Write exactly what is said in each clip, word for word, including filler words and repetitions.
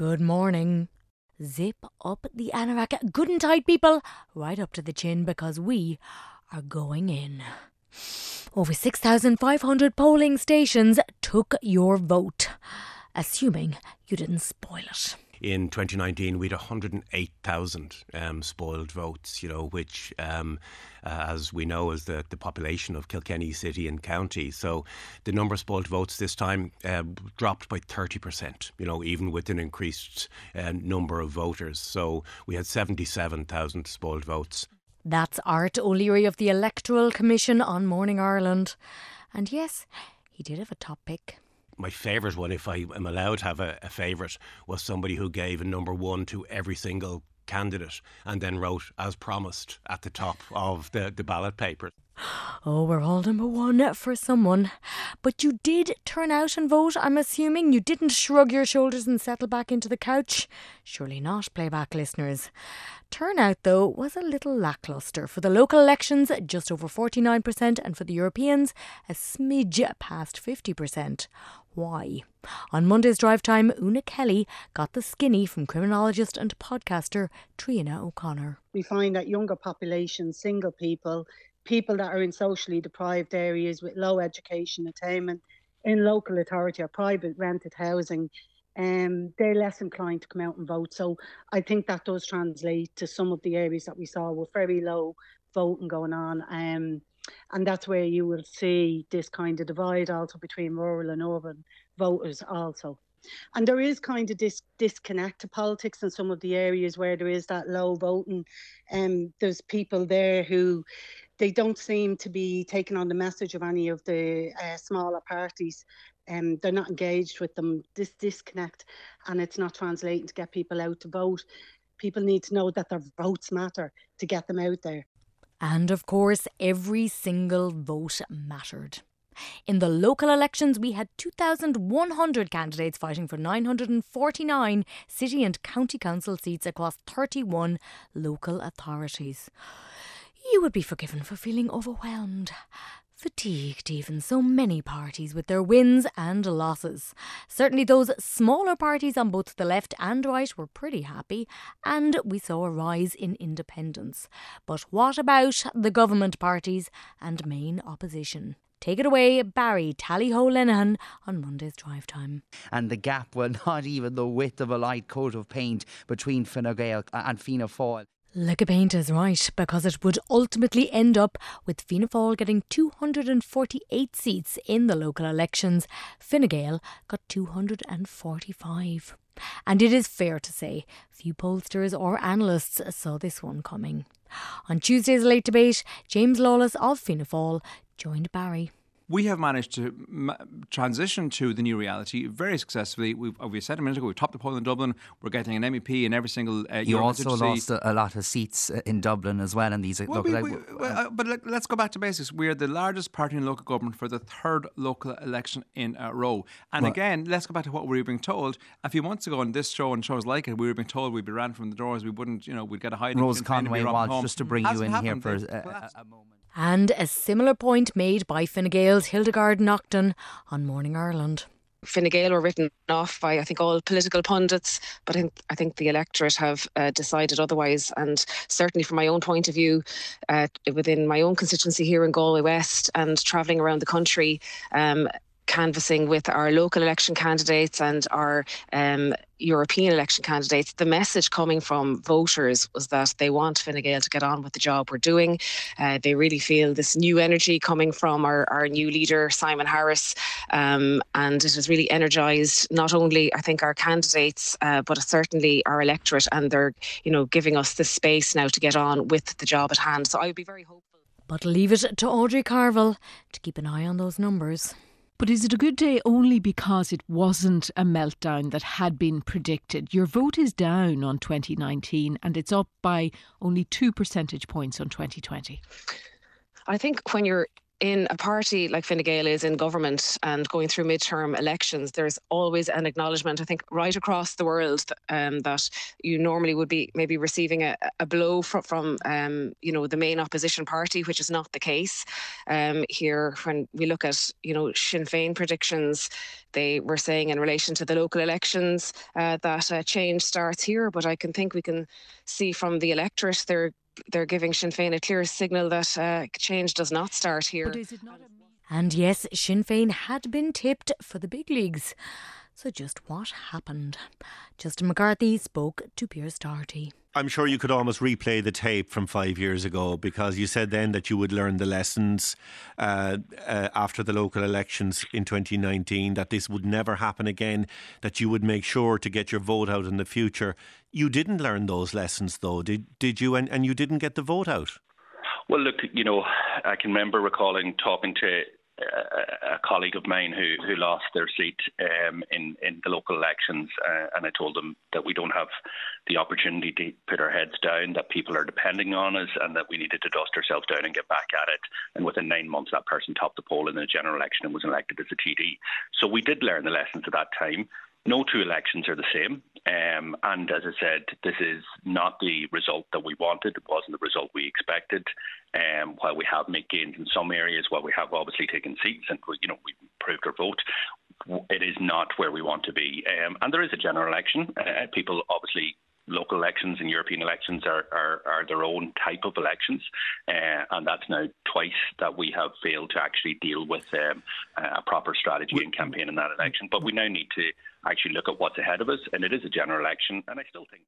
Good morning. Zip up the anorak good and tight, people, right up to the chin, because we are going in. Over six thousand five hundred polling stations took your vote, assuming you didn't spoil it. In twenty nineteen, we had one hundred eight thousand um, spoiled votes, you know, which, um, uh, as we know, is the, the population of Kilkenny City and County. So the number of spoiled votes this time uh, dropped by thirty percent, you know, even with an increased uh, number of voters. So we had seventy-seven thousand spoiled votes. That's Art O'Leary of the Electoral Commission on Morning Ireland. And yes, he did have a top pick. My favourite one, if I am allowed to have a, a favourite, was somebody who gave a number one to every single candidate and then wrote, as promised, at the top of the, the ballot paper. Oh, we're all number one for someone. But you did turn out and vote, I'm assuming. You didn't shrug your shoulders and settle back into the couch. Surely not, playback listeners. Turnout, though, was a little lacklustre. For the local elections, just over forty-nine percent, and for the Europeans, a smidge past fifty percent. Why? On Monday's Drive Time, Una Kelly got the skinny from criminologist and podcaster Triana O'Connor. We find that younger populations, single people, people that are in socially deprived areas with low education attainment, in local authority or private rented housing, um, they're less inclined to come out and vote. So I think that does translate to some of the areas that we saw with very low voting going on. Um, and that's where you will see this kind of divide also between rural and urban voters also. And there is kind of this disconnect to politics in some of the areas where there is that low voting. Um, there's people there who they don't seem to be taking on the message of any of the uh, smaller parties. Um, they're not engaged with them. This disconnect, and it's not translating to get people out to vote. People need to know that their votes matter to get them out there. And of course, every single vote mattered. In the local elections, we had two thousand one hundred candidates fighting for nine hundred forty-nine city and county council seats across thirty-one local authorities. You would be forgiven for feeling overwhelmed, fatigued even, so many parties with their wins and losses. Certainly those smaller parties on both the left and right were pretty happy, and we saw a rise in independence. But what about the government parties and main opposition? Take it away, Barry Tally-Ho-Lenihan on Monday's Drive Time. And the gap, well, not even the width of a light coat of paint between Fine Gael and Fianna Fáil. Lick of paint is right, because it would ultimately end up with Fianna Fáil getting two hundred forty-eight seats in the local elections. Fine Gael got two hundred forty-five. And it is fair to say few pollsters or analysts saw this one coming. On Tuesday's Late Debate, James Lawless of Fianna Fáil joined Barry. We have managed to ma- transition to the new reality very successfully. We've, we said a minute ago, we've topped the poll in Dublin. We're getting an M E P in every single uh, You also constituency. lost a, a lot of seats in Dublin as well. In these well, local, we, we, well, uh, but let, let's go back to basics. We are the largest party in local government for the third local election in a row. And well, again, let's go back to what we were being told. A few months ago on this show and shows like it, we were being told we'd be ran from the doors. We wouldn't, you know, we'd get a hiding. Rose Conway Walsh, just to bring Hasn't you in happened. here for a, well, a, a moment. And a similar point made by Fine Gael's Hildegard Naughton on Morning Ireland. Fine Gael were written off by, I think, all political pundits, but I think, I think the electorate have uh, decided otherwise. And certainly from my own point of view, uh, within my own constituency here in Galway West and travelling around the country, um, canvassing with our local election candidates and our um, European election candidates, the message coming from voters was that they want Fine Gael to get on with the job we're doing. Uh, they really feel this new energy coming from our, our new leader, Simon Harris, um, and it has really energised not only, I think, our candidates, uh, but certainly our electorate, and they're, you know, giving us the space now to get on with the job at hand. So I would be very hopeful. But leave it to Audrey Carville to keep an eye on those numbers. But is it a good day only because it wasn't a meltdown that had been predicted? Your vote is down on twenty nineteen and it's up by only two percentage points on twenty twenty. I think when you're in a party like Fine Gael is in government and going through midterm elections, there's always an acknowledgement, I think, right across the world um, that you normally would be maybe receiving a, a blow from, from um, you know, the main opposition party, which is not the case. Um, here, when we look at, you know, Sinn Féin predictions, they were saying in relation to the local elections uh, that uh, change starts here. But I can think we can see from the electorate, they're they're giving Sinn Féin a clear signal that uh, change does not start here. But is it not a... And yes, Sinn Féin had been tipped for the big leagues. So just what happened? Justin McCarthy spoke to Piers Doherty. I'm sure you could almost replay the tape from five years ago, because you said then that you would learn the lessons uh, uh, after the local elections in twenty nineteen, that this would never happen again, that you would make sure to get your vote out in the future. You didn't learn those lessons though, did, did you? And, and you didn't get the vote out. Well, look, you know, I can remember recalling talking to a colleague of mine who, who lost their seat um, in, in the local elections, uh, and I told them that we don't have the opportunity to put our heads down, that people are depending on us, and that we needed to dust ourselves down and get back at it. And within nine months, that person topped the poll in the general election and was elected as a T D. So we did learn the lessons at that time. No two elections are the same. Um, and as I said, this is not the result that we wanted. It wasn't the result we expected. Um, while we have made gains in some areas, while we have obviously taken seats and, you know, we've improved our vote, it is not where we want to be. Um, and there is a general election. Uh, people obviously... Local elections and European elections are, are, are their own type of elections, uh, and that's now twice that we have failed to actually deal with um, a proper strategy and campaign in that election. But we now need to actually look at what's ahead of us, and it is a general election, and I still think...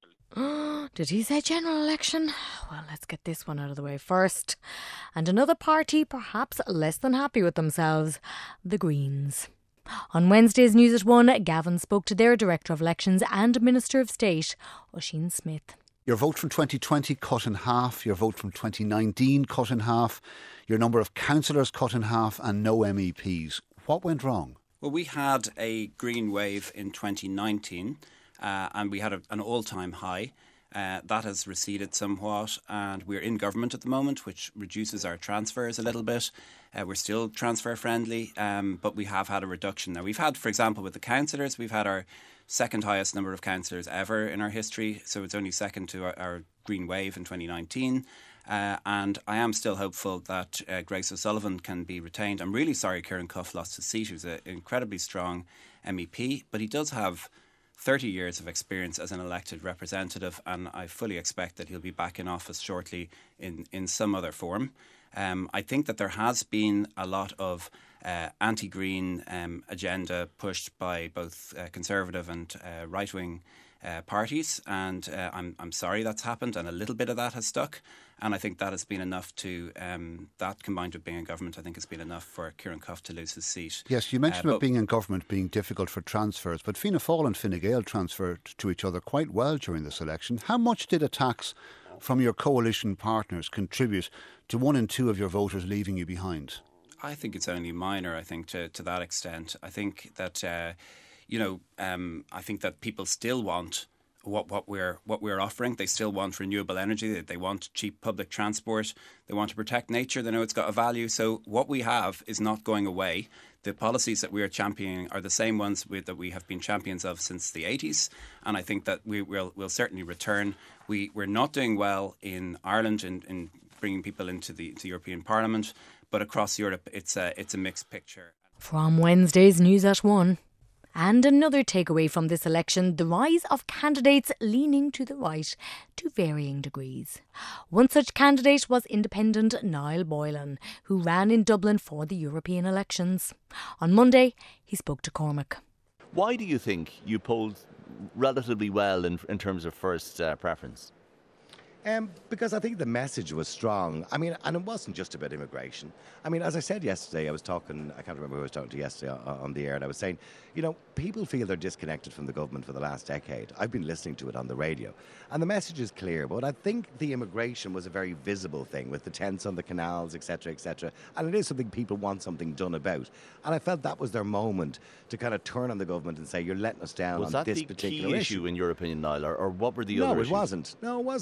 Did he say general election? Well, let's get this one out of the way first. And another party perhaps less than happy with themselves, the Greens. On Wednesday's News at One, Gavin spoke to their Director of Elections and Minister of State, Oisin Smith. Your vote from twenty twenty cut in half, your vote from twenty nineteen cut in half, your number of councillors cut in half and no M E Ps. What went wrong? Well, we had a green wave in twenty nineteen uh, and we had a, an all-time high. Uh, that has receded somewhat, and we're in government at the moment, which reduces our transfers a little bit. Uh, we're still transfer friendly, um, but we have had a reduction. Now, we've had, for example, with the councillors, we've had our second highest number of councillors ever in our history, so it's only second to our, our green wave in twenty nineteen. Uh, and I am still hopeful that uh, Grace O'Sullivan can be retained. I'm really sorry Kieran Cuff lost his seat. He was an incredibly strong M E P, but he does have thirty years of experience as an elected representative, and I fully expect that he'll be back in office shortly in, in some other form. Um, I think that there has been a lot of uh, anti-green um, agenda pushed by both uh, Conservative and uh, right-wing uh, parties, and uh, I'm, I'm sorry that's happened, and a little bit of that has stuck. And I think that has been enough to, um, that combined with being in government, I think has been enough for Kieran Cuff to lose his seat. Yes, you mentioned uh, about being in government being difficult for transfers, but Fianna Fáil and Fine Gael transferred to each other quite well during this election. How much did attacks from your coalition partners contribute to one in two of your voters leaving you behind? I think it's only minor, I think, to, to that extent. I think that, uh, you know, um, I think that people still want What, what we're what we're offering. They still want renewable energy. They, they want cheap public transport. They want to protect nature. They know it's got a value. So what we have is not going away. The policies that we are championing are the same ones we, that we have been champions of since the eighties. And I think that we will will certainly return. We, we're not doing well in Ireland in, in bringing people into the, into the European Parliament. But across Europe, it's a, it's a mixed picture. From Wednesday's News at One. And another takeaway from this election, the rise of candidates leaning to the right to varying degrees. One such candidate was independent Niall Boylan, who ran in Dublin for the European elections. On Monday, he spoke to Cormac. Why do you think you polled relatively well in, in terms of first uh, preference? Um, because I think the message was strong. I mean, and it wasn't just about immigration. I mean, as I said yesterday, I was talking, I can't remember who I was talking to yesterday on, on the air, and I was saying, you know, people feel they're disconnected from the government for the last decade. I've been listening to it on the radio. And the message is clear, but I think the immigration was a very visible thing with the tents on the canals, et cetera, et cetera. And it is something people want something done about. And I felt that was their moment to kind of turn on the government and say, you're letting us down was on this particular issue. Was that the key issue, in your opinion, Niall, or, or what were the no, other it issues? wasn't. No, it wasn't the key issue.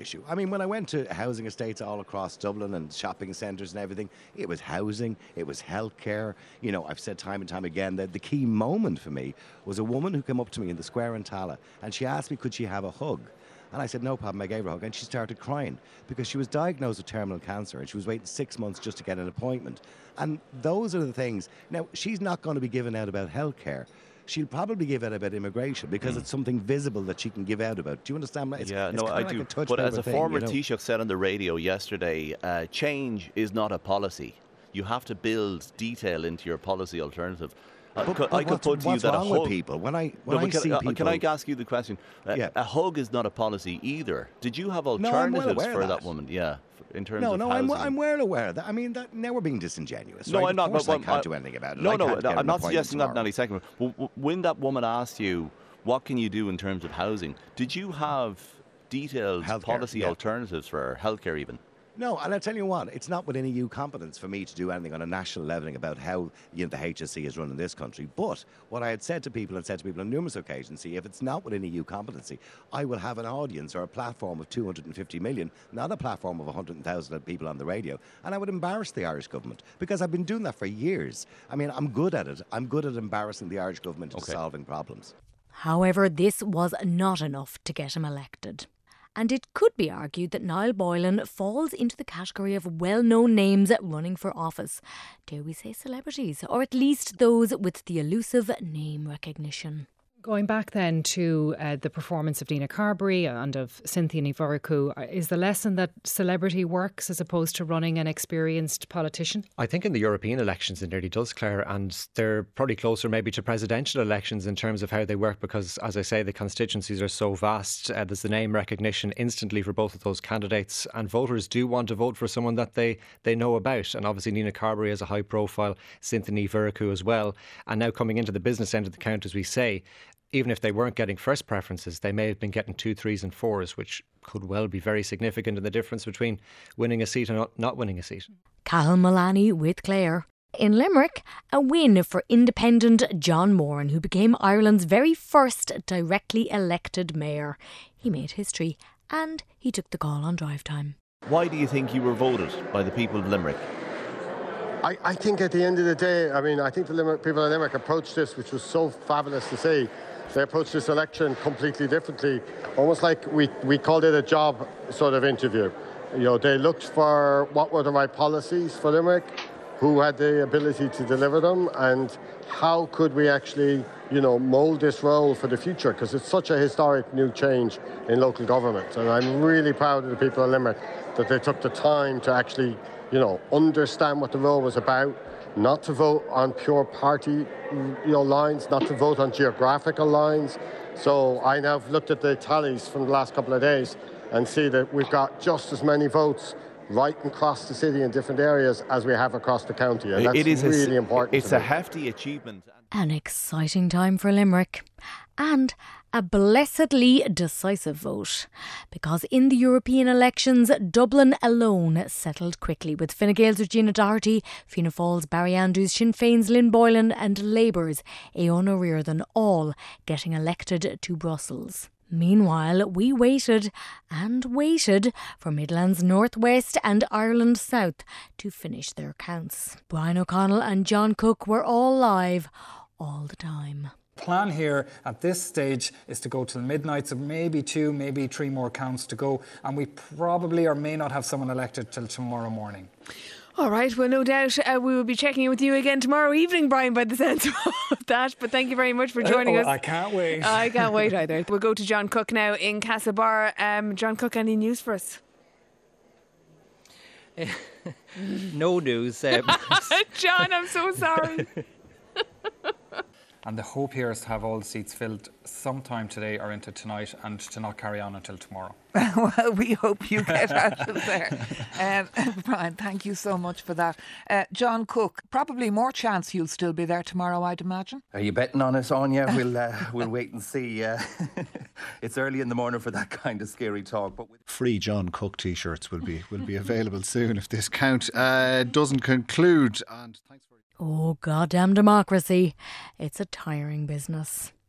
issue. I mean, when I went to housing estates all across Dublin and shopping centres and everything, it was housing, it was healthcare. You know, I've said time and time again that the key moment for me was a woman who came up to me in the square in Tala and she asked me, could she have a hug? And I said, no problem. I gave her a hug. And she started crying because she was diagnosed with terminal cancer and she was waiting six months just to get an appointment. And those are the things. Now, she's not going to be giving out about healthcare. She'll probably give out about immigration because mm. it's something visible that she can give out about. Do you understand? It's, yeah, it's no, I like do. A but as a thing, former you know? Taoiseach said on the radio yesterday, uh, change is not a policy. You have to build detail into your policy alternative. But, I could, but I could what's, put to what's you that wrong a hug, with people? When I when no, I can, see uh, people, can I ask you the question? Uh, yeah. A hug is not a policy either. Did you have No, alternatives I'm well aware for of that. that woman? Yeah, in terms no, of no, housing. I'm, I'm well aware of that. I mean, that, now we're being disingenuous. No, right? I'm not. Of course but, I can't I, do anything about it. No, I no, can't no get I'm an not appointment suggesting that tomorrow. in any second. W- w- when that woman asked you, what can you do in terms of housing? Did you have detailed Healthcare, policy yeah. alternatives for healthcare even? No, and I tell you what, it's not within E U competence for me to do anything on a national leveling about how you know, the H S C is run in this country. But what I had said to people and said to people on numerous occasions, see, if it's not within E U competency, I will have an audience or a platform of two hundred fifty million, not a platform of one hundred thousand people on the radio, and I would embarrass the Irish government because I've been doing that for years. I mean, I'm good at it. I'm good at embarrassing the Irish government into Okay. solving problems. However, this was not enough to get him elected. And it could be argued that Niall Boylan falls into the category of well-known names running for office. Dare we say celebrities, or at least those with the elusive name recognition. Going back then to uh, the performance of Dina Carberry and of Cynthia Ní Mhurchu, is the lesson that celebrity works as opposed to running an experienced politician? I think in the European elections it nearly does, Claire, and they're probably closer maybe to presidential elections in terms of how they work because, as I say, the constituencies are so vast. Uh, there's the name recognition instantly for both of those candidates, and voters do want to vote for someone that they, they know about. And obviously Nina Carberry has a high profile, Cynthia Ní Mhurchu as well. And now coming into the business end of the count, as we say, even if they weren't getting first preferences, they may have been getting two, threes and fours, which could well be very significant in the difference between winning a seat and not, not winning a seat. Cathal Mullaney with Claire. In Limerick, a win for independent John Moran, who became Ireland's very first directly elected mayor. He made history and he took the call on drive time. Why do you think you were voted by the people of Limerick? I, I think at the end of the day, I mean, I think the Limerick, people of Limerick approached this, which was so fabulous to see. They approached this election completely differently, almost like we, we called it a job sort of interview. You know, they looked for what were the right policies for Limerick, who had the ability to deliver them, and how could we actually, you know, mould this role for the future, because it's such a historic new change in local government. And I'm really proud of the people of Limerick that they took the time to actually, you know, understand what the role was about, not to vote on pure party, you know, lines, not to vote on geographical lines. So I now have looked at the tallies from the last couple of days and see that we've got just as many votes right across the city in different areas as we have across the county. And that's it is really a, important. It's a hefty achievement. An exciting time for Limerick. And a blessedly decisive vote. Because in the European elections, Dublin alone settled quickly, with Fine Gael's Regina Doherty, Fianna Fáil's Barry Andrews, Sinn Féin's Lynn Boylan and Labour's Aoná Riordan all getting elected to Brussels. Meanwhile, we waited and waited for Midlands North West and Ireland South to finish their counts. Brian O'Connell and John Cook were all live all the time. Plan here at this stage is to go till midnight, so maybe two, maybe three more counts to go, and we probably or may not have someone elected till tomorrow morning. All right, well, no doubt uh, we will be checking in with you again tomorrow evening, Brian, by the sense of that. But thank you very much for joining uh, oh, us. I can't wait. I can't wait either. We'll go to John Cook now in Castlebar. Um, John Cook, any news for us? No news. Um, John, I'm so sorry. And the hope here is to have all the seats filled sometime today or into tonight and to not carry on until tomorrow. Well, we hope you get out of there. Um, Brian, thank you so much for that. Uh, John Cook, probably more chance you'll still be there tomorrow, I'd imagine. Are you betting on it, Anya? We'll, uh, we'll wait and see. Uh, it's early in the morning for that kind of scary talk. But free John Cook t-shirts will be will be available soon if this count uh, doesn't conclude. And thanks for Oh, goddamn democracy. It's a tiring business.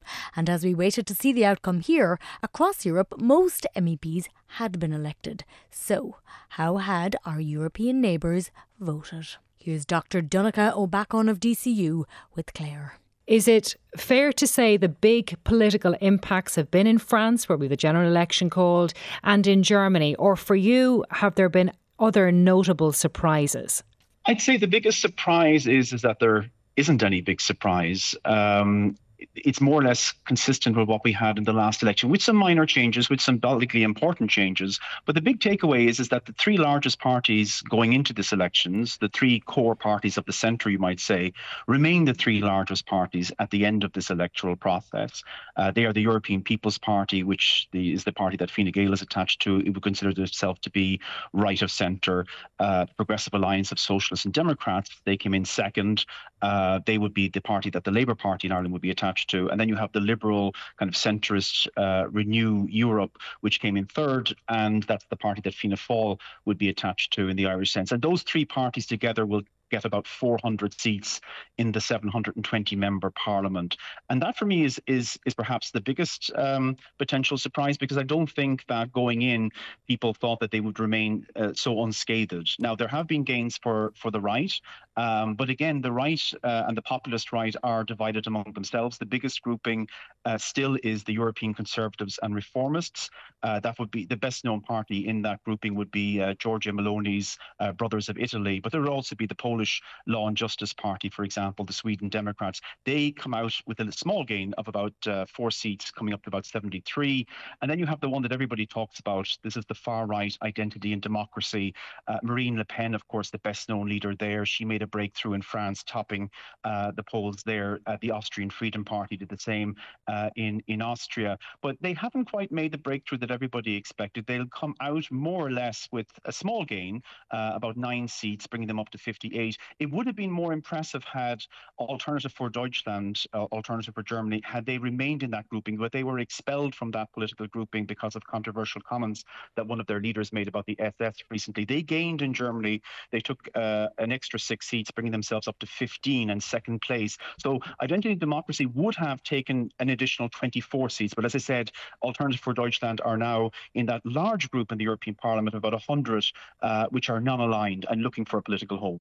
And as we waited to see the outcome here, across Europe, most M E Ps had been elected. So, how had our European neighbours voted? Here's Doctor Donncha O'Bacon of D C U with Claire. Is it fair to say the big political impacts have been in France, where we have a general election called, and in Germany? Or for you, have there been other notable surprises? I'd say the biggest surprise is, is that there isn't any big surprise. Um, it's more or less consistent with what we had in the last election, with some minor changes, with some symbolically important changes. But the big takeaway is, is that the three largest parties going into this elections, the three core parties of the centre, you might say, remain the three largest parties at the end of this electoral process. Uh, they are the European People's Party, which the, is the party that Fine Gael is attached to. It would consider itself to be right of centre. Uh, Progressive Alliance of Socialists and Democrats, they came in second. Uh, they would be the party that the Labour Party in Ireland would be attached to. And then you have the liberal kind of centrist uh, Renew Europe, which came in third. And that's the party that Fianna Fáil would be attached to in the Irish sense. And those three parties together will get about four hundred seats in the seven hundred twenty member parliament. And that for me is is is perhaps the biggest um, potential surprise, because I don't think that going in, people thought that they would remain uh, so unscathed. Now, there have been gains for, for the right, um, but again, the right uh, and the populist right are divided among themselves. The biggest grouping uh, still is the European Conservatives and Reformists. Uh, that would be the best known party in that grouping would be uh, Giorgia Meloni's uh, Brothers of Italy, but there would also be the Polish Law and Justice Party, for example, the Sweden Democrats. They come out with a small gain of about uh, four seats, coming up to about seventy-three. And then you have the one that everybody talks about. This is the far right, Identity and Democracy. Uh, Marine Le Pen, of course, the best known leader there. She made a breakthrough in France, topping uh, the polls there. Uh, the Austrian Freedom Party did the same uh, in, in Austria. But they haven't quite made the breakthrough that everybody expected. They'll come out more or less with a small gain, uh, about nine seats, bringing them up to fifty-eight. It would have been more impressive had Alternative for Deutschland, uh, Alternative for Germany, had they remained in that grouping, but they were expelled from that political grouping because of controversial comments that one of their leaders made about the S S recently. They gained in Germany. They took uh, an extra six seats, bringing themselves up to fifteen and second place. So Identity and Democracy would have taken an additional twenty-four seats. But as I said, Alternative for Deutschland are now in that large group in the European Parliament, about one hundred, uh, which are non-aligned and looking for a political home.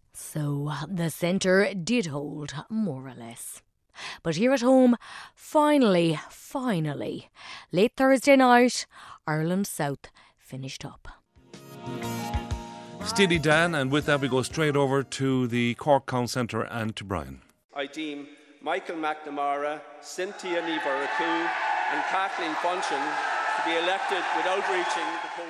So the centre did hold, more or less. But here at home, finally, finally, late Thursday night, Ireland South finished up. Steely Dan, and with that we go straight over to the Cork Town Centre and to Brian. I deem Michael McNamara, Cynthia Ní Mhurchú and Kathleen Funchion to be elected without reaching the quota.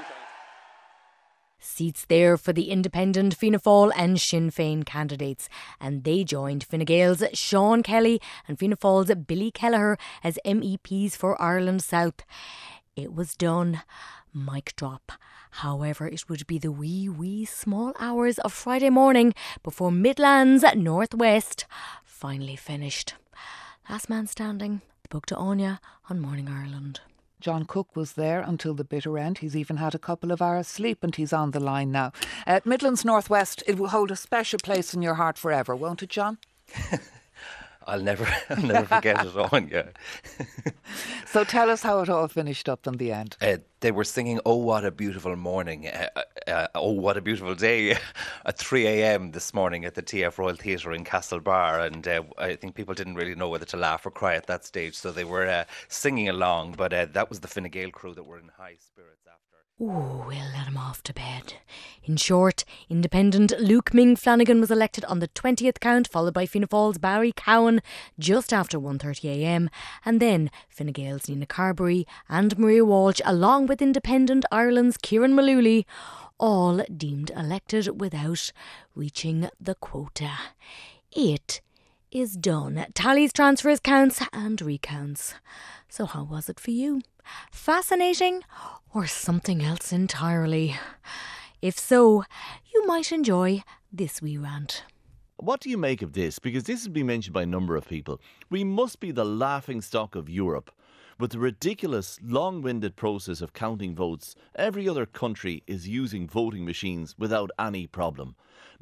Seats there for the independent Fianna Fáil and Sinn Féin candidates, and they joined Fine Gael's Sean Kelly and Fianna Fáil's Billy Kelleher as M E Ps for Ireland South. It was done. Mic drop. However, it would be the wee, wee small hours of Friday morning before Midlands North West finally finished. Last man standing. Spoke to Anya on Morning Ireland. John Cook was there until the bitter end. He's even had a couple of hours sleep and he's on the line now. Uh, Midlands North West, it will hold a special place in your heart forever, won't it, John? I'll never, I'll never forget it on, yeah. So tell us how it all finished up in the end. Uh, they were singing "Oh What a Beautiful Morning," uh, uh, "Oh What a Beautiful Day" at three a.m. this morning at the T F Royal Theatre in Castlebar, and uh, I think people didn't really know whether to laugh or cry at that stage, so they were uh, singing along. But uh, that was the Fine Gael crew that were in high spirits after. Ooh, we'll let him off to bed. In short, independent Luke Ming Flanagan was elected on the twentieth count, followed by Fianna Fáil's Barry Cowan just after one thirty a.m. and then Fine Gael's Nina Carberry and Maria Walsh, along with independent Ireland's Kieran Mullooly, all deemed elected without reaching the quota. It is done. Tallies, transfers, counts and recounts. So how was it for you? Fascinating or something else entirely? If so, you might enjoy this wee rant. What do you make of this? Because this has been mentioned by a number of people. We must be the laughing stock of Europe. With the ridiculous, long-winded process of counting votes, every other country is using voting machines without any problem. Now,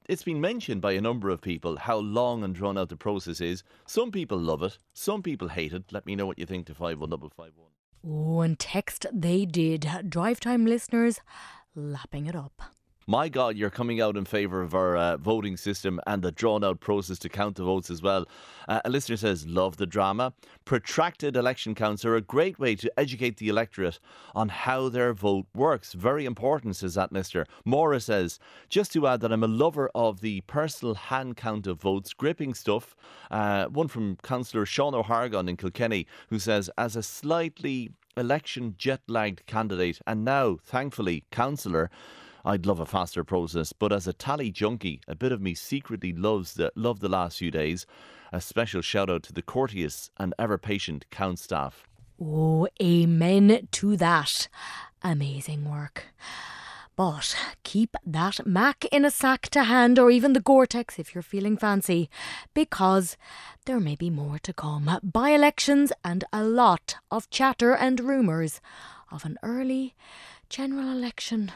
it's been mentioned by a number of people how long and drawn out the process is. Some people love it, some people hate it. Let me know what you think to five one five five one. Oh, and text they did. Drive Time listeners lapping it up. My God, you're coming out in favour of our uh, voting system and the drawn-out process to count the votes as well. Uh, a listener says, love the drama. Protracted election counts are a great way to educate the electorate on how their vote works. Very important, says that listener. Maura says, just to add that I'm a lover of the personal hand count of votes, gripping stuff. Uh, one from Councillor Sean O'Hargon in Kilkenny, who says, as a slightly election jet-lagged candidate, and now, thankfully, councillor, I'd love a faster process, but as a tally junkie, a bit of me secretly loves the, loved the last few days. A special shout out to the courteous and ever patient count staff. Oh, amen to that. Amazing work. But keep that Mac in a sack to hand, or even the Gore-Tex if you're feeling fancy, because there may be more to come. By-elections and a lot of chatter and rumours of an early general election.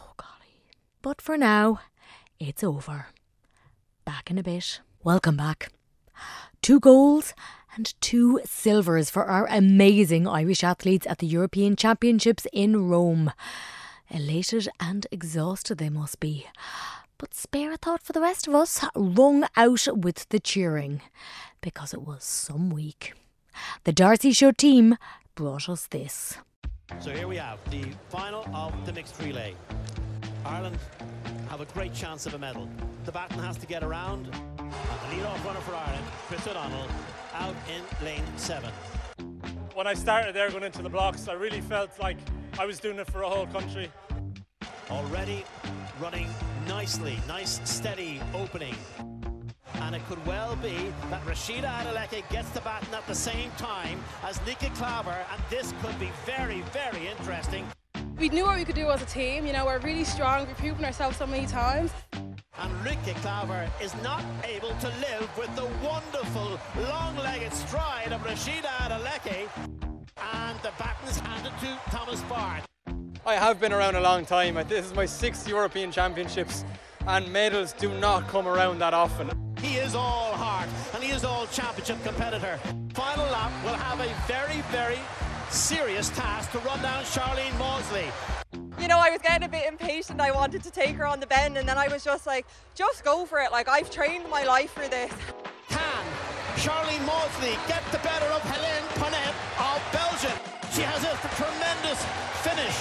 But for now, it's over. Back in a bit. Welcome back. Two golds and two silvers for our amazing Irish athletes at the European Championships in Rome. Elated and exhausted they must be. But spare a thought for the rest of us, wrung out with the cheering. Because it was some week. The Darcy Show team brought us this. So here we have the final of the mixed relay. Ireland have a great chance of a medal. The baton has to get around. And the lead-off runner for Ireland, Chris O'Donnell, out in lane seven. When I started there going into the blocks, I really felt like I was doing it for a whole country. Already running nicely, nice steady opening. And it could well be that Rashida Adeleke gets the baton at the same time as Nika Klaver, and this could be very, very interesting. We knew what we could do as a team, you know, we're really strong, we've proven ourselves so many times. And Nika Klaver is not able to live with the wonderful long-legged stride of Rashida Adeleke, and the baton is handed to Thomas Bard. I have been around a long time. This is my sixth European Championships, and medals do not come around that often. He is all heart, and he is all championship competitor. Final lap will have a very, very serious task to run down Charlene Mausley. You know, I was getting a bit impatient. I wanted to take her on the bend, and then I was just like, just go for it. Like, I've trained my life for this. Can Charlene Mausley get the better of Helene Ponnet of Belgium? She has a tremendous finish.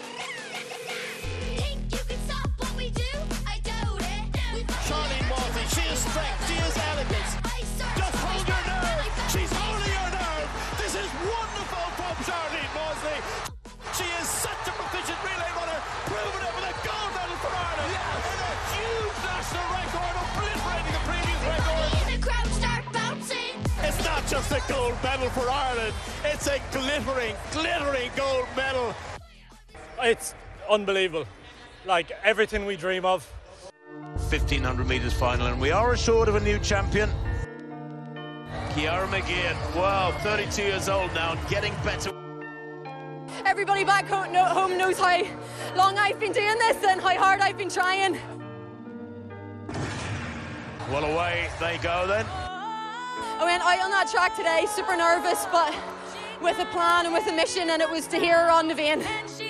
Charlene Mausley, she is strength, she is elegance. Just hold your nerve. She's holding her nerve. This is wonderful from Charlene Mausley. She is such a proficient relay runner, proving it with a gold medal for Ireland. Yes. And a huge national record, obliterating the previous record. The crowd start bouncing. It's not just a gold medal for Ireland, it's a glittering, glittering gold medal. It's unbelievable. Like everything we dream of. fifteen hundred metres final, and we are assured of a new champion. Ciara Mageean, wow, thirty-two years old now, and getting better. Everybody back home knows how long I've been doing this and how hard I've been trying. Well, away they go then. I went out on that track today, super nervous, but with a plan and with a mission, and it was to hear her on the vein.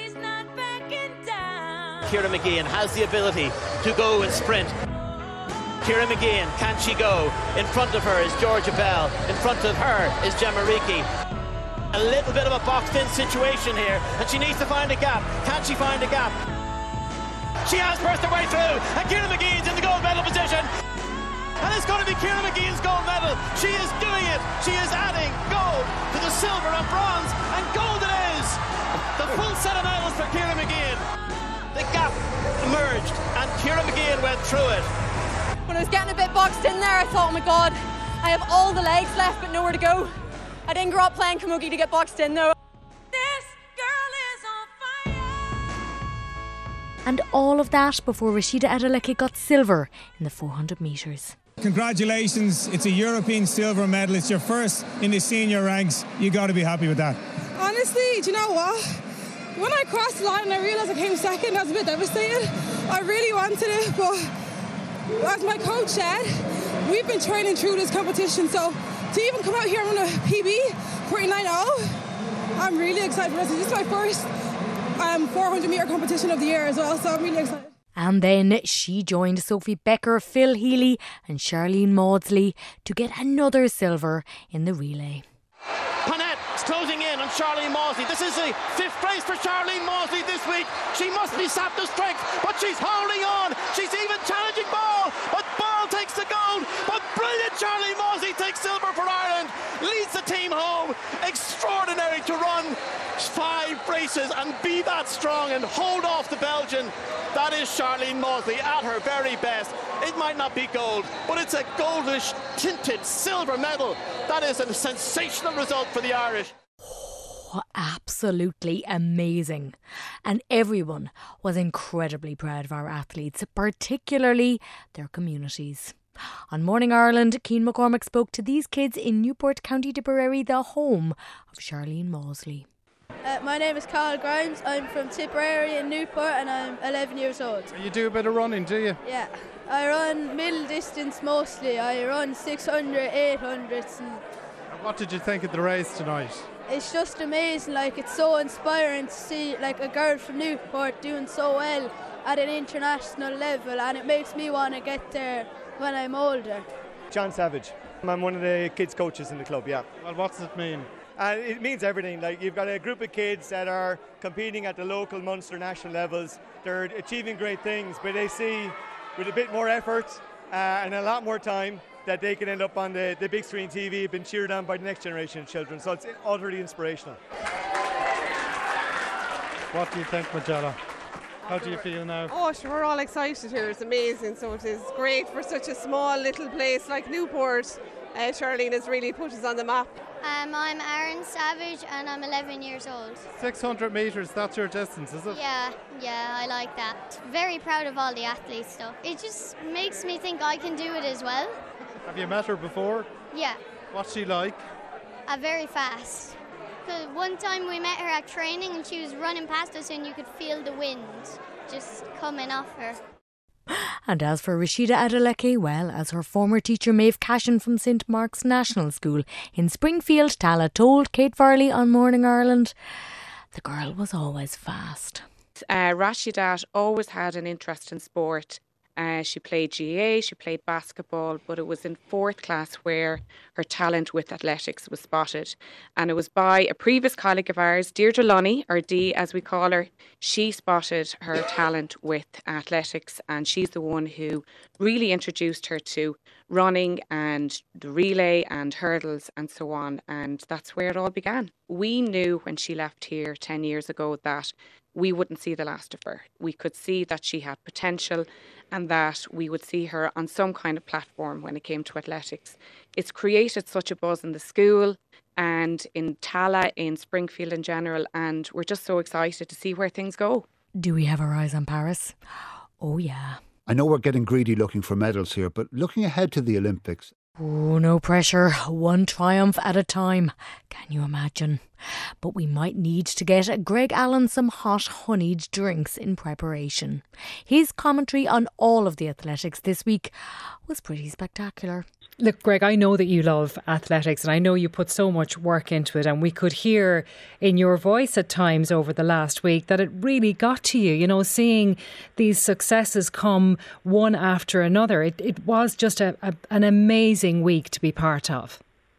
Ciara Mageean has the ability to go and sprint. Ciara Mageean, can she go? In front of her is Georgia Bell. In front of her is Gemma Reekie. A little bit of a boxed-in situation here, and she needs to find a gap. Can she find a gap? She has burst her way through, and Ciara Mageean's in the gold medal position. And it's going to be Ciara Mageean's gold medal. She is doing it. She is adding gold to the silver and bronze, and gold it is. The full set of medals for Ciara Mageean. The gap emerged, and Ciara Mageean went through it. When I was getting a bit boxed in there, I thought, oh my God, I have all the legs left but nowhere to go. I didn't grow up playing camogie to get boxed in though. This girl is on fire. And all of that before Rashida Adeleke got silver in the four hundred metres. Congratulations, it's a European silver medal. It's your first in the senior ranks. You got to be happy with that. Honestly, do you know what? When I crossed the line and I realised I came second, I was a bit devastated. I really wanted it, but as my coach said, we've been training through this competition, so to even come out here and run a P B, forty-nine oh, I'm really excited for this. This is my first um, four hundred metre competition of the year as well, so I'm really excited. And then she joined Sophie Becker, Phil Healy and Charlene Maudsley to get another silver in the relay. Panette is closing in on Charlene Maudsley. This is the fifth place for Charlene Maudsley this week. She must be sapped of strength, but she's holding on. She's even challenging Ball, but Ball takes the gold. But brilliant Charlene Maudsley takes silver for Ireland, leads the team home. Extraordinary to run five races and be that strong and hold off the Belgian. That is Charlene Maudsley at her very best. It might not be gold, but it's a goldish tinted silver medal. That is a sensational result for the Irish. Oh, absolutely amazing. And everyone was incredibly proud of our athletes, particularly their communities. On Morning Ireland, Cian McCormack spoke to these kids in Newport, County Tipperary, the home of Charlene Maudsley. Uh, my name is Carl Grimes. I'm from Tipperary in Newport and I'm eleven years old. You do a bit of running, do you? Yeah. I run middle distance mostly. I run six hundred, eight hundreds. And what did you think of the race tonight? It's just amazing. Like, it's so inspiring to see like a girl from Newport doing so well at an international level, and it makes me want to get there when I'm older. John Savage. I'm one of the kids coaches in the club, yeah. Well, what's it mean? And it means everything. Like, you've got a group of kids that are competing at the local Munster national levels. They're achieving great things, but they see with a bit more effort uh, and a lot more time that they can end up on the, the big screen T V, been cheered on by the next generation of children. So it's utterly inspirational. What do you think, Magella? How do you feel now? Oh, sure, we're all excited here. It's amazing. So it is great for such a small little place like Newport. Uh, Charlene has really put us on the map. Um, I'm Aaron Savage and I'm eleven years old. six hundred metres, that's your distance, is it? Yeah, yeah, I like that. Very proud of all the athletes though. It just makes me think I can do it as well. Have you met her before? Yeah. What's she like? Uh, very fast. Cause one time we met her at training and she was running past us and you could feel the wind just coming off her. And as for Rashida Adeleke, well, as her former teacher Maeve Cashin from Saint Mark's National School in Springfield, Tala told Kate Farley on Morning Ireland, the girl was always fast. Uh, Rashidat always had an interest in sport. Uh, she played G A A, she played basketball, but it was in fourth class where her talent with athletics was spotted. And it was by a previous colleague of ours, Deirdre Lunny, or Dee as we call her. She spotted her talent with athletics, and she's the one who really introduced her to running and the relay and hurdles and so on. And that's where it all began. We knew when she left here ten years ago that we wouldn't see the last of her. We could see that she had potential and that we would see her on some kind of platform when it came to athletics. It's created such a buzz in the school and in Tala, in Springfield in general, and we're just so excited to see where things go. Do we have our eyes on Paris? Oh yeah. I know we're getting greedy looking for medals here, but looking ahead to the Olympics. Oh, no pressure. One triumph at a time. Can you imagine? But we might need to get Greg Allen some hot honeyed drinks in preparation. His commentary on all of the athletics this week was pretty spectacular. Look, Greg, I know that you love athletics and I know you put so much work into it, and we could hear in your voice at times over the last week that it really got to you, you know, seeing these successes come one after another. It, it was just a, a, an amazing week to be part of.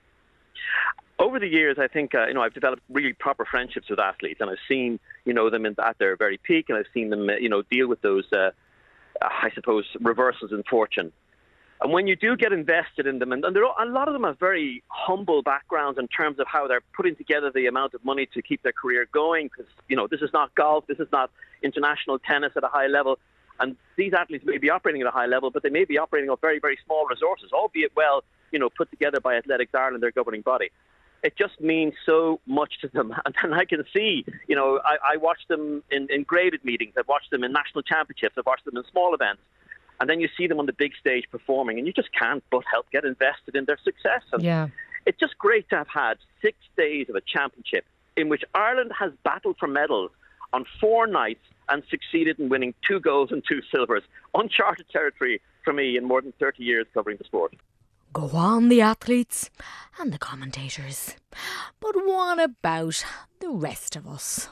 Over the years, I think, uh, you know, I've developed really proper friendships with athletes, and I've seen, you know, them in, at their very peak, and I've seen them, you know, deal with those, uh, I suppose, reversals in fortune. And when you do get invested in them, and, and there are, a lot of them have very humble backgrounds in terms of how they're putting together the amount of money to keep their career going, because, you know, this is not golf, this is not international tennis at a high level. And these athletes may be operating at a high level, but they may be operating off very, very small resources, albeit well, you know, put together by Athletics Ireland, their governing body. It just means so much to them. And, and I can see, you know, I, I watch them in, in graded meetings, I've watched them in national championships, I've watched them in small events. And then you see them on the big stage performing, and you just can't but help get invested in their success. And yeah. It's just great to have had six days of a championship in which Ireland has battled for medals on four nights and succeeded in winning two golds and two silvers. Uncharted territory for me in more than thirty years covering the sport. Go on, the athletes and the commentators. But what about the rest of us?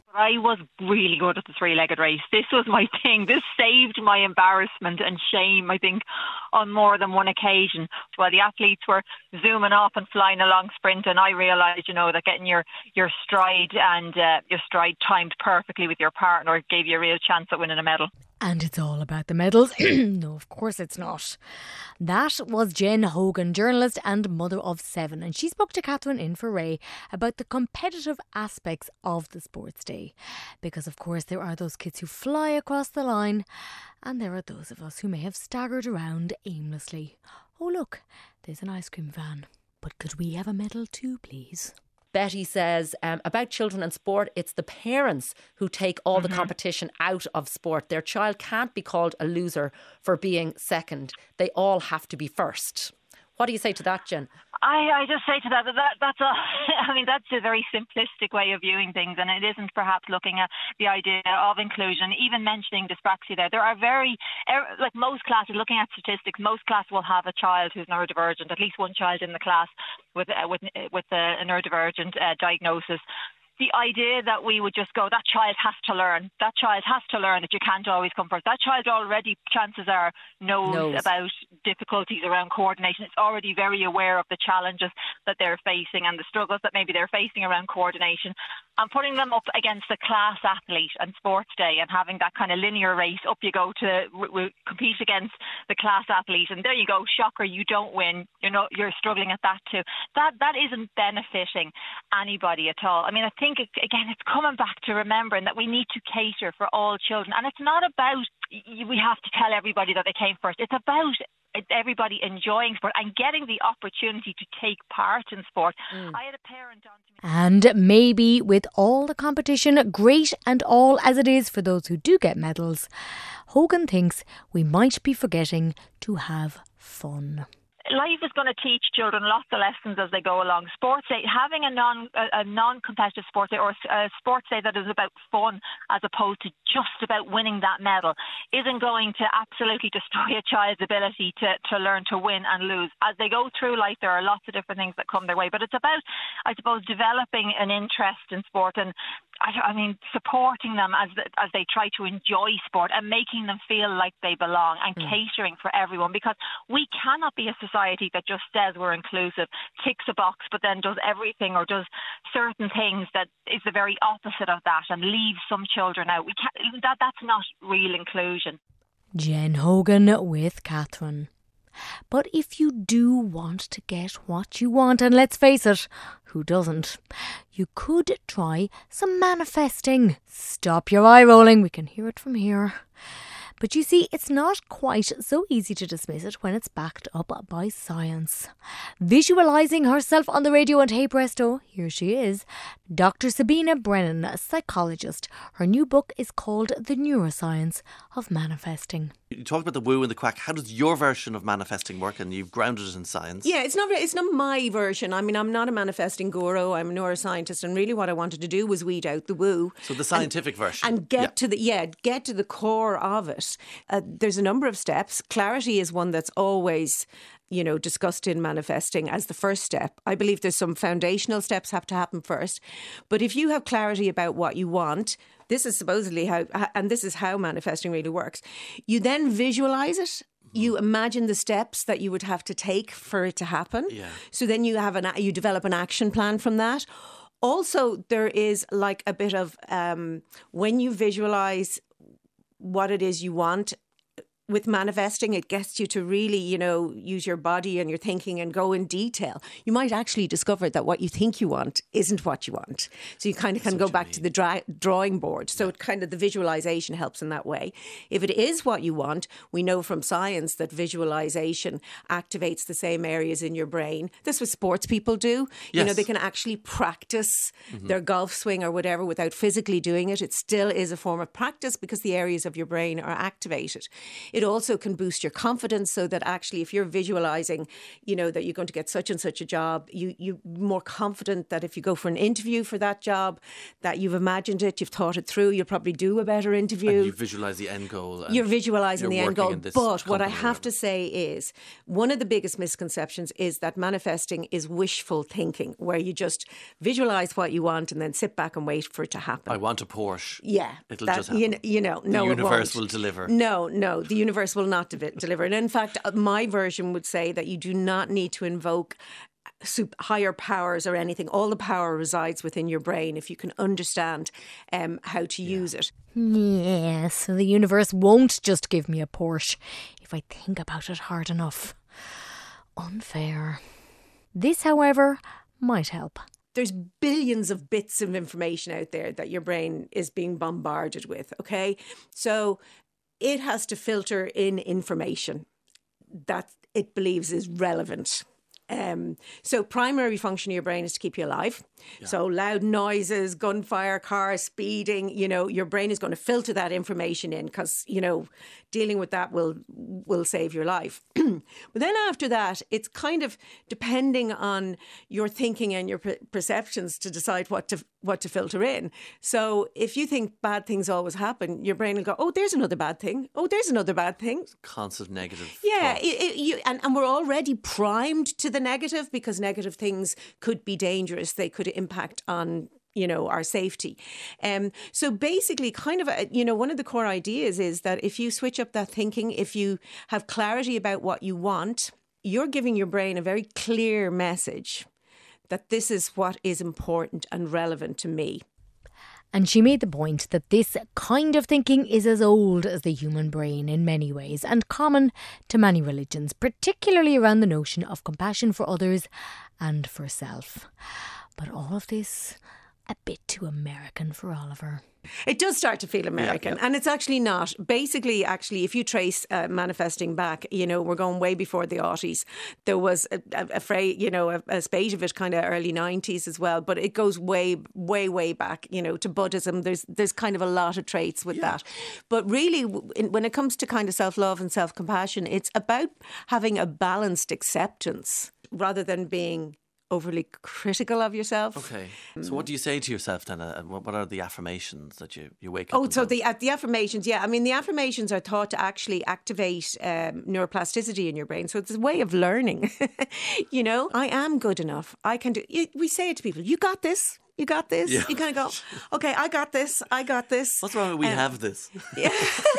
I was really good at the three-legged race. This was my thing. This saved my embarrassment and shame, I think, on more than one occasion. While the athletes were zooming off and flying along sprint, and I realised, you know, that getting your, your stride and uh, your stride timed perfectly with your partner gave you a real chance at winning a medal. And it's all about the medals. No, of course it's not. That was Jen Hogan, journalist and mother of seven, and she spoke to Catherine Infraray about the competitive aspects of the sports day. Because of course there are those kids who fly across the line, and there are those of us who may have staggered around aimlessly. Oh look, there's an ice cream van. But could we have a medal too, please? Betty says um, about children and sport, it's the parents who take all mm-hmm. the competition out of sport. Their child can't be called a loser for being second. They all have to be first. What do you say to that, Jen? I, I just say to that, that, that that's a, I mean, that's a very simplistic way of viewing things, and it isn't perhaps looking at the idea of inclusion, even mentioning dyspraxia there. There are very, like most classes, looking at statistics, most classes will have a child who's neurodivergent, at least one child in the class with, uh, with, with a, a neurodivergent uh, diagnosis. The idea that we would just go, that child has to learn, that child has to learn that you can't always come first. That child already, chances are, knows, knows about difficulties around coordination. It's already very aware of the challenges that they're facing and the struggles that maybe they're facing around coordination. And putting them up against the class athlete and sports day and having that kind of linear race, up you go to w- w- compete against the class athlete, and there you go, shocker, you don't win. You're not, you're struggling at that too. That that isn't benefiting anybody at all. I mean, I think it, again, it's coming back to remembering that we need to cater for all children, and it's not about we have to tell everybody that they came first. It's about everybody enjoying sport and getting the opportunity to take part in sport. Mm. I had a parent on to me. And maybe with all the competition, great and all as it is for those who do get medals, Hogan thinks we might be forgetting to have fun. Life is going to teach children lots of lessons as they go along. Sports day, having a non a, a non-competitive sports day or a sports day that is about fun as opposed to just about winning that medal isn't going to absolutely destroy a child's ability to, to learn to win and lose. As they go through life, there are lots of different things that come their way. But it's about, I suppose, developing an interest in sport and I mean, supporting them as as they try to enjoy sport and making them feel like they belong and mm. catering for everyone, because we cannot be a society that just says we're inclusive, ticks a box, but then does everything or does certain things that is the very opposite of that and leaves some children out. We can't, that that's not real inclusion. Jen Hogan with Catherine. But if you do want to get what you want, and let's face it, who doesn't? You could try some manifesting. Stop your eye rolling, we can hear it from here. But you see, it's not quite so easy to dismiss it when it's backed up by science. Visualising herself on the radio, and hey presto, here she is, Doctor Sabina Brennan, a psychologist. Her new book is called The Neuroscience of Manifesting. You talked about the woo and the quack. How does your version of manifesting work? And you've grounded it in science. Yeah, it's not it's not my version. I mean, I'm not a manifesting guru. I'm a neuroscientist, and really what I wanted to do was weed out the woo. So the scientific and, version, and get yeah. to the yeah, get to the core of it. Uh, there's a number of steps. Clarity is one that's always, you know, discussed in manifesting as the first step. I believe there's some foundational steps have to happen first. But if you have clarity about what you want, this is supposedly how, and this is how manifesting really works. You then visualize it. You imagine the steps that you would have to take for it to happen. Yeah. So then you have an, you develop an action plan from that. Also, there is like a bit of, um, when you visualize what it is you want, with manifesting, it gets you to really, you know, use your body and your thinking and go in detail. You might actually discover that what you think you want isn't what you want. So you kind of can go back to the dry, drawing board. So it kind of, the visualization helps in that way. If it is what you want, we know from science that visualization activates the same areas in your brain. That's what sports people do. Yes. You know, they can actually practice mm-hmm. their golf swing or whatever without physically doing it. It still is a form of practice because the areas of your brain are activated. It also can boost your confidence so that actually if you're visualizing, you know, that you're going to get such and such a job, you, you're more confident that if you go for an interview for that job, that you've imagined it, you've thought it through, you'll probably do a better interview. And you visualise the end goal. You're visualising the end goal. But what I have to to say is, one of the biggest misconceptions is that manifesting is wishful thinking, where you just visualise what you want and then sit back and wait for it to happen. I want a Porsche. Yeah. It'll that, just happen. You know, you know the no, universe it won't. will deliver. No, no, the universe will not de- deliver. And in fact, my version would say that you do not need to invoke super, higher powers or anything. All the power resides within your brain if you can understand um, how to yeah. use it. Yes, the universe won't just give me a Porsche if I think about it hard enough. Unfair. This, however, might help. There's billions of bits of information out there that your brain is being bombarded with, okay? So it has to filter in information that it believes is relevant. Um, so primary function of your brain is to keep you alive. Yeah. So loud noises, gunfire, cars, speeding, you know, your brain is going to filter that information in because, you know, dealing with that will will save your life. But then after that, it's kind of depending on your thinking and your per- perceptions to decide what to what to filter in. So if you think bad things always happen, your brain will go, oh, there's another bad thing. Oh, there's another bad thing. Constant negative. Yeah. It, it, you, and, and we're already primed to the negative because negative things could be dangerous. They could impact on, you know, our safety. Um, so basically kind of, a, you know, one of the core ideas is that if you switch up that thinking, if you have clarity about what you want, you're giving your brain a very clear message that this is what is important and relevant to me. And she made the point that this kind of thinking is as old as the human brain in many ways and common to many religions, particularly around the notion of compassion for others and for self. But all of this, a bit too American for Oliver. It does start to feel American, yeah, yeah. and it's actually not. Basically, actually, if you trace uh, manifesting back, you know, we're going way before the aughties. There was a, a, a phrase, you know, a, a spate of it kind of early nineties as well, but it goes way, way, way back, you know, to Buddhism. There's there's kind of a lot of traits with yeah. that. But really, when it comes to kind of self-love and self-compassion, it's about having a balanced acceptance rather than being overly critical of yourself. Okay. So what do you say to yourself then? Uh, what are the affirmations that you, you wake up Oh, so the, uh, the affirmations, yeah. I mean, the affirmations are thought to actually activate um, neuroplasticity in your brain. So it's a way of learning. You know, I am good enough. I can do... You, we say it to people, you got this. You got this. Yeah. You kind of go, okay, I got this. I got this. What's wrong with we um, have this? Yeah.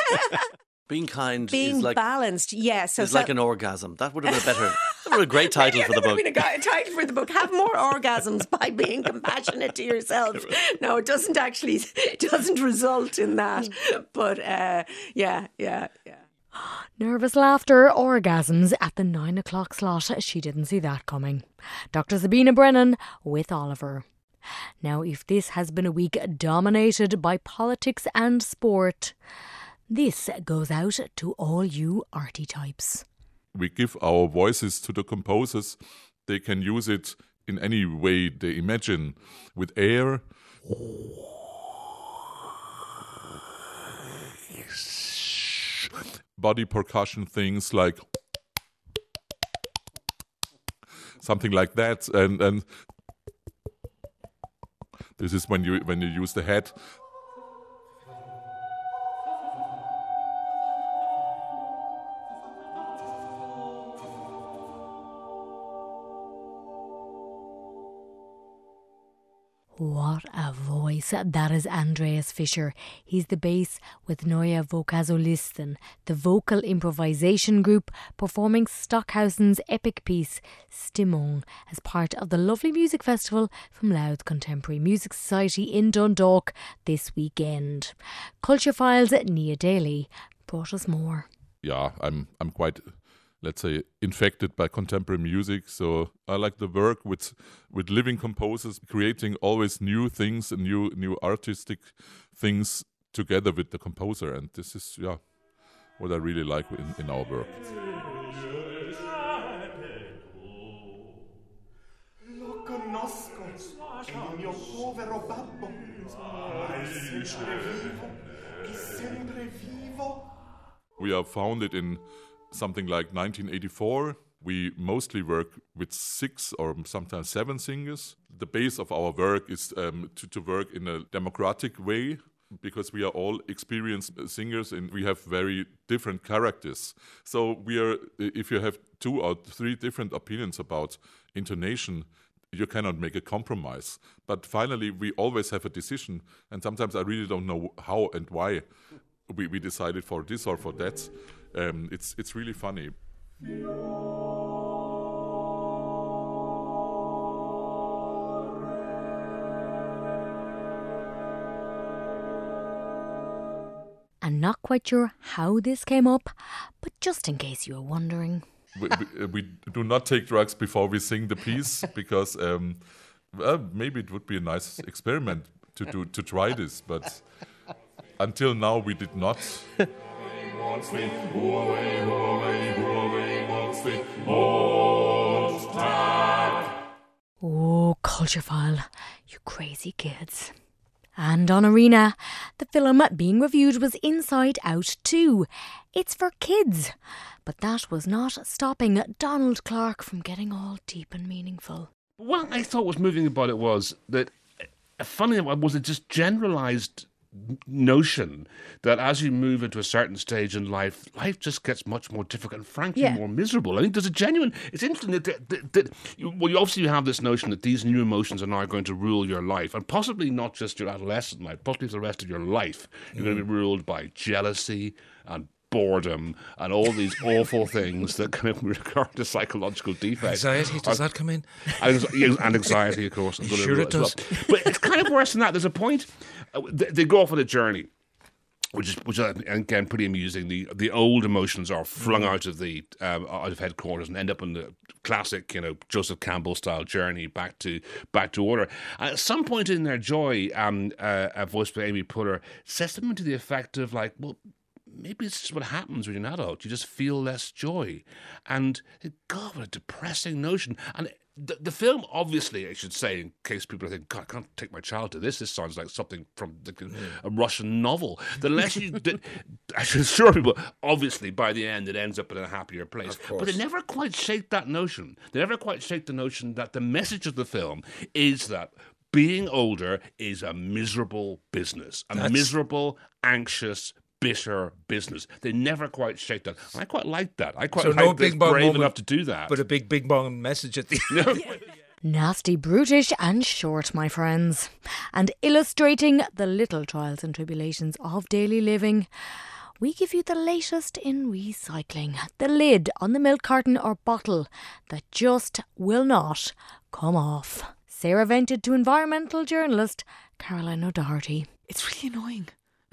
Being kind Being is like... balanced, yes. Yeah, so it's so, like an orgasm. That would have been better... That would have been a great title for the book. That would have been a title for the book. Have more orgasms by being compassionate to yourself. No, it doesn't actually, it doesn't result in that. But uh, yeah, yeah, yeah. Nervous laughter, orgasms at the nine o'clock slot. She didn't see that coming. Doctor Sabina Brennan with Oliver. Now, if this has been a week dominated by politics and sport, this goes out to all you arty types. We give our voices to the composers. They can use it in any way they imagine, with air, body percussion things like something like that, and and this is when you when you use the head. What a voice. That is Andreas Fischer. He's the bass with Neue Vokasolisten, the vocal improvisation group performing Stockhausen's epic piece Stimmung as part of the lovely music festival from Louth Contemporary Music Society in Dundalk this weekend. Culture Files' Nia Daly brought us more. Yeah, I'm I'm quite... let's say, infected by contemporary music. So I like the work with with living composers, creating always new things and new new artistic things together with the composer. And this is, yeah, what I really like in, in our work. Lo conosco, il mio povero babbo, ma è sempre vivo, è sempre vivo. We are founded in something like nineteen eighty-four. We mostly work with six or sometimes seven singers. The base of our work is um, to, to work in a democratic way, because we are all experienced singers and we have very different characters. So we are, if you have two or three different opinions about intonation, you cannot make a compromise. But finally, we always have a decision, and sometimes I really don't know how and why we, we decided for this or for that. Um, it's it's really funny. And not quite sure how this came up, but just in case you were wondering. we, we, we do not take drugs before we sing the piece, because um, well, maybe it would be a nice experiment to do to try this, but until now we did not. Oh, Culturephile, you crazy kids. And on Arena, the film being reviewed was Inside Out two. It's for kids. But that was not stopping Donald Clark from getting all deep and meaningful. What I thought was moving about it was that, funny was it just generalised notion that as you move into a certain stage in life, life just gets much more difficult and frankly yeah. more miserable. I think there's a genuine, it's interesting that, that, that, that you, well, you obviously have this notion that these new emotions are now going to rule your life, and possibly not just your adolescent life, possibly the rest of your life. You're mm. going to be ruled by jealousy and boredom and all these awful things that kind of regard to psychological defects. Anxiety, does that come in? And, and anxiety, of course. Sure it does. Well. But it's kind of worse than that. There's a point, uh, they, they go off on a journey, which is, which is again pretty amusing. The the old emotions are flung out of the um, out of headquarters and end up in the classic, you know, Joseph Campbell style journey back to back to order. And at some point in their joy, um, uh, voiced by Amy Poehler, says something to the effect of like, well, maybe it's just what happens when you're an adult. You just feel less joy. And God, what a depressing notion. And the, the film, obviously, I should say, in case people think, God, I can't take my child to this. This sounds like something from the, a Russian novel. The less you... the, I should assure people, obviously, by the end, it ends up in a happier place. But they never quite shake that notion. They never quite shake the notion that the message of the film is that being older is a miserable business. A That's... miserable, anxious, bitter business. They never quite shake that. And I quite like that. I quite so like no they're big bang brave moment, enough to do that. But a big, big bang message at the end. Yeah. Nasty, brutish and short, my friends. And illustrating the little trials and tribulations of daily living, we give you the latest in recycling. The lid on the milk carton or bottle that just will not come off. Sarah vented to environmental journalist Caroline O'Doherty. It's really annoying.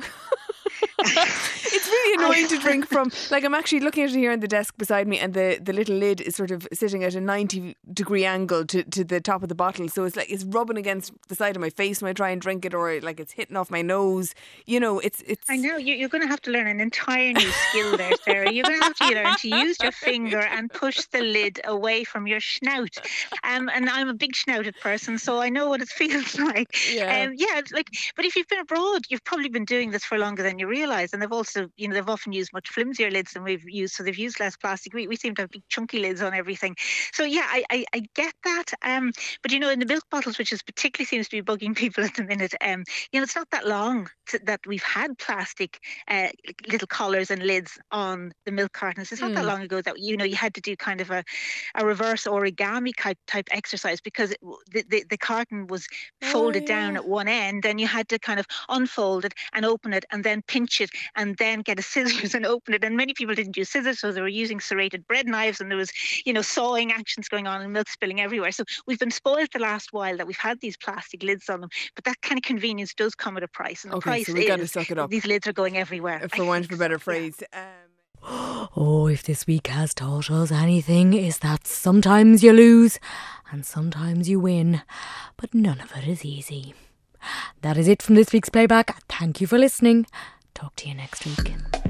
It's really annoying to drink from. Like, I'm actually looking at it here on the desk beside me, and the, the little lid is sort of sitting at a ninety degree angle to, to the top of the bottle, so it's like it's rubbing against the side of my face when I try and drink it, or like it's hitting off my nose. You know, it's it's I know you, you're going to have to learn an entire new skill there, Sarah. You're going to have to learn to use your finger and push the lid away from your snout. Um, and I'm a big snouted person, so I know what it feels like. Yeah. Um, yeah, like, but if you've been abroad, you've probably been doing this for longer than you realise, and they've also, you know, they've often used much flimsier lids than we've used, so they've used less plastic. We, we seem to have big chunky lids on everything. So yeah, I, I, I get that. Um, but you know, in the milk bottles, which is particularly seems to be bugging people at the minute, um, you know, it's not that long to, that we've had plastic uh, little collars and lids on the milk cartons. It's not mm. that long ago that, you know, you had to do kind of a, a reverse origami type, type exercise, because it, the, the, the carton was folded oh, yeah. down at one end, and you had to kind of unfold it and open it and then pinch it and then get a scissors and open it. And many people didn't use scissors, so they were using serrated bread knives, and there was, you know, sawing actions going on and milk spilling everywhere. So we've been spoiled the last while that we've had these plastic lids on them, but that kind of convenience does come at a price, and the okay, price so we is gotta suck it up. These lids are going everywhere. For want of a better phrase. Um, Oh, if this week has taught us anything, is that sometimes you lose and sometimes you win, but none of it is easy. That is it from this week's playback. Thank you for listening. Talk to you next week.